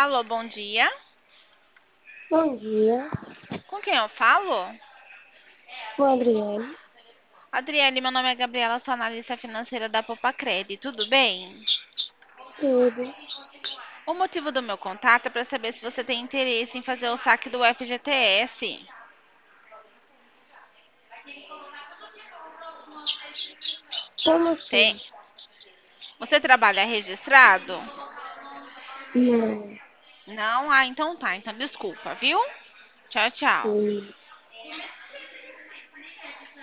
Alô, bom dia. Bom dia, Com quem eu falo? sou a Adriane. Adriele, meu nome é Gabriela, sou analista financeira da Popacred. Tudo bem? Tudo. O motivo do meu contato é para saber se você tem interesse em fazer o saque do FGTS. Como Tem? assim? Você trabalha registrado? Não. Não? Ah, então tá. Então desculpa, viu? Tchau, tchau. Sim.